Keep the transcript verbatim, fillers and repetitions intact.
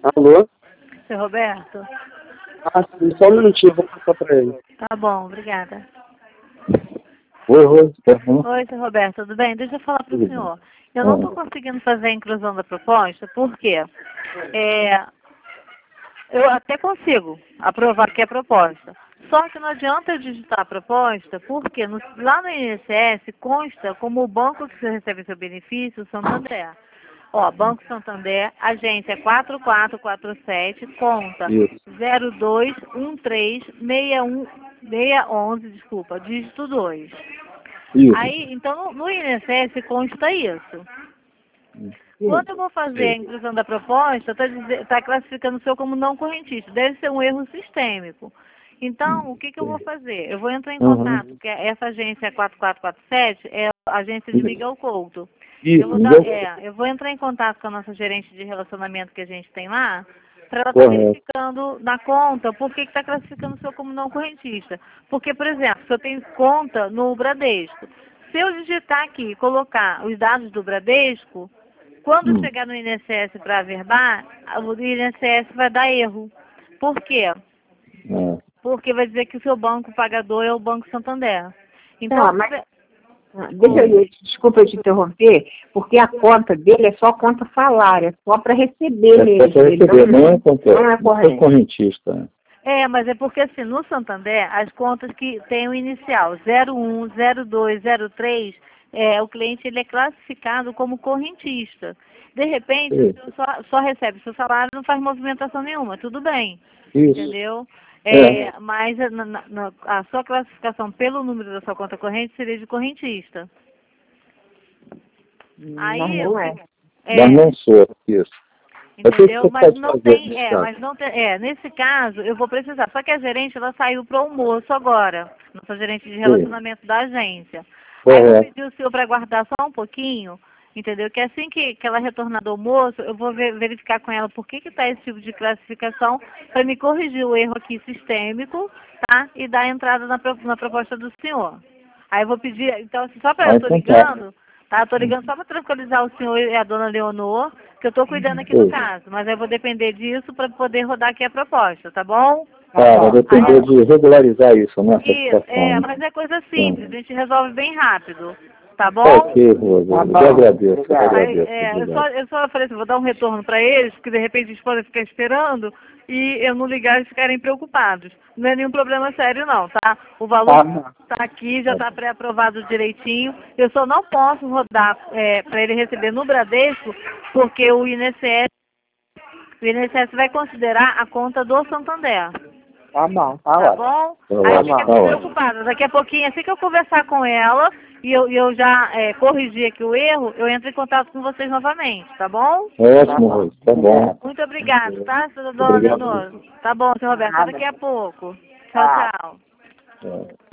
Alô? Seu Roberto? Ah, sim, só um minutinho, eu vou passar para ele. Tá bom, obrigada. Oi, oi, tá bom? Oi, seu Roberto, tudo bem? Deixa eu falar para o Tudo senhor. bem. Eu não estou conseguindo fazer a inclusão da proposta, por quê? É, eu até consigo aprovar aqui a proposta. Só que não adianta eu digitar a proposta, porque no- lá no I N S S consta como o banco que você recebe seu benefício, o Santander. Ó, Banco Santander, agência quatro quatro quatro sete, conta Isso, zero dois um três seis um seis um um, desculpa, dígito dois. isso. Aí, então, no, no I N S S consta isso. Quando eu vou fazer a Sim. inclusão da proposta, está classificando o seu como não correntista. Deve ser um erro sistêmico. Então, o que, que eu vou fazer? Eu vou entrar em Uhum. contato, porque essa agência quatro quatro quatro sete é a agência de Isso, Miguel Couto. Eu isso, vou, me dar, deu é, eu vou entrar em contato com a nossa gerente de relacionamento que a gente tem lá, para ela estar correto. verificando na conta por que está classificando o seu como não correntista. Porque, por exemplo, se eu tenho conta no Bradesco, se eu digitar aqui e colocar os dados do Bradesco, quando Hum. chegar no I N S S para averbar, o I N S S vai dar erro. Por quê? É. Porque vai dizer que o seu banco pagador é o Banco Santander. Então, Tá, mas ah, deixa eu, desculpa eu te interromper, porque a conta dele é só conta salário, é só para receber É mesmo. só para ele receber, não é não é corrente. Não é corrente. correntista. é, mas é porque assim, no Santander, as contas que tem o inicial zero um, zero dois, zero três, é, o cliente ele é classificado como correntista. De repente, o Sim. senhor só, só recebe seu salário, não faz movimentação nenhuma, tudo bem, Isso. entendeu? É. É, mas a, na- na- a sua classificação pelo número da sua conta corrente seria de correntista. Mas Aí, o não que, é. é, Mas não sou, isso. É tudo que entendeu? você Mas pode não fazer tem, nesse é, caso. mas não tem, é, nesse caso eu vou precisar. Só que a gerente, ela saiu para o almoço agora, nossa gerente de relacionamento da agência. Aí eu vou Correto. pedir o senhor para aguardar só um pouquinho, entendeu? Que assim que, que ela retornar do almoço, eu vou ver- verificar com ela por que que está esse tipo de classificação, para me corrigir o erro aqui sistêmico, tá? E dar entrada na, pro- na proposta do senhor. Aí eu vou pedir, então, assim, só para eu Ah, tô então tá. ligando, tá? Eu tô ligando só para tranquilizar o senhor e a dona Leonor, que eu tô cuidando aqui do Sim. caso, mas eu vou depender disso para poder rodar aqui a proposta, tá bom? Ah, vai depender Aí, de regularizar isso, né? Essa isso, situação. é, Né? mas é coisa Tá. simples, a gente resolve bem rápido, tá bom? Tá ok, Rosa. Tá Eu bom. agradeço, eu Obrigado. Aí, agradeço. é, eu só, Obrigado. eu só falei assim, vou dar um retorno para eles, porque de repente eles podem ficar esperando e eu não ligar e ficarem preocupados. Não é nenhum problema sério não, tá? O valor Tá bom. está aqui, já está pré-aprovado direitinho. Eu só não posso rodar para ele receber no Bradesco, porque o I N S S, o I N S S vai considerar a conta do Santander. Tá bom, tá Tá ótimo. bom? Tá Aí eu ótimo, fiquei tá muito ótimo. preocupada. Daqui a pouquinho, assim que eu conversar com ela e eu, e eu já é, corrigir aqui o erro, eu entro em contato com vocês novamente, tá bom? Ótimo, Rosa. Tá bom. Muito obrigado, tá, dona Obrigado. Leonor? Tá bom, senhor Roberto. Até Nada. daqui a pouco. Tchau, Tá. tchau. É.